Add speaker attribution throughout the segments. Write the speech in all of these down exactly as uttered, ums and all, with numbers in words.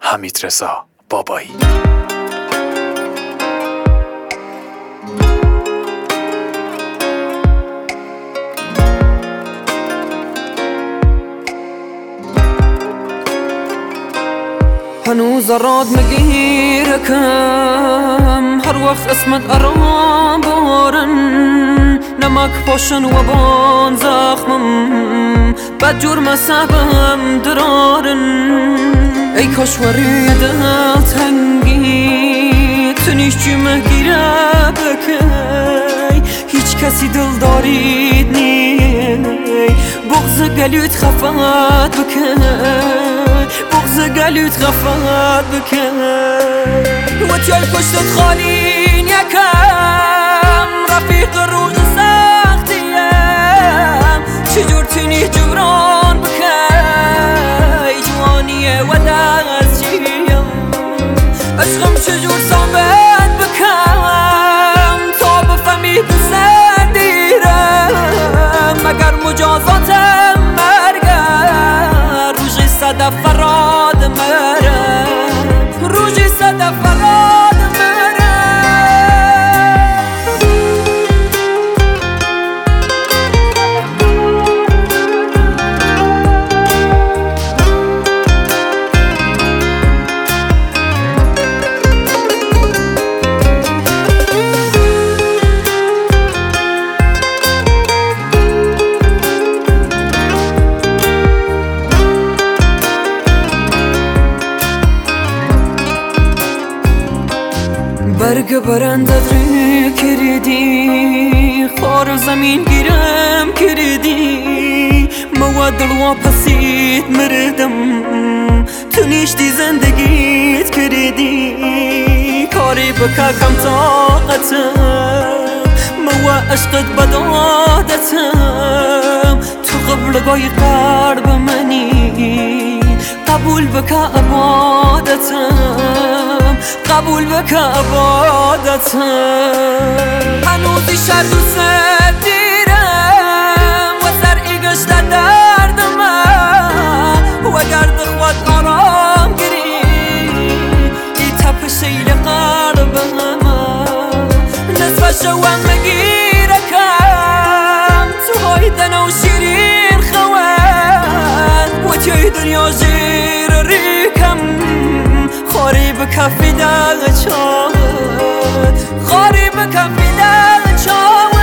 Speaker 1: حمیدرضا بابایی.
Speaker 2: هنوز راد مگیر کم هر وقت اسمت ارام بارن نمک پاشن و بان زخمم بد جرم سبم درارن ای کاشوری دل تنگی تنیش جمع گیره بکی هیچ کسی دل دارید نی بغض گلوت خفت بکی بغض گلوت خفت بکن و تیای پشتت خالین یکم رفیق روز سختیم چجور تونی جبران بکی جوانیه و دستیم عشقم چجور ثابت بکم تا بفهمی دوست دیرم مگر مجازاتم مرگر روژه صدف فراد مرم روژه صدف فراد مرم برگ برندت رو کردی خار زمین گیرم کردی مو دل و پسید مردم تو نیشتی زندگیت کردی کاری بکا کم طاقتم مو عشقت بدادتم تو قبل گای قرب منی قبول بکا عبادتم قبول بکا عبادتم هنوزی شر دوست دیرم و سر ایگشت دردم و گرد خود آرام گری ای تپ شیل قلبم نصف شوام مگیرکم تو های دنو شیرین خوان و توی دنیا زیر ریکم خاری بکفی دل چاوت خاری بکفی دل چاوت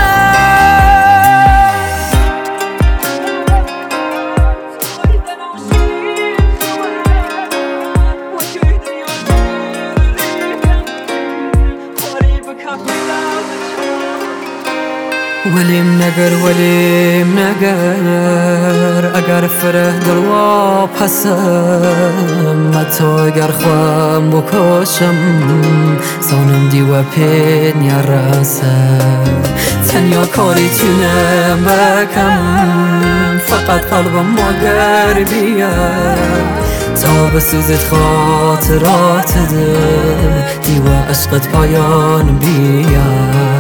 Speaker 2: ولیم نگر ولیم نگر اگر فره دلوا پسم متو اگر خوام بکشم سانم دیو پین یا راسم تنیا کاری تونه بکم فقط قلبم مگر بیاد تا بسوزت خاطرات ده دیو عشقت پایان بیاد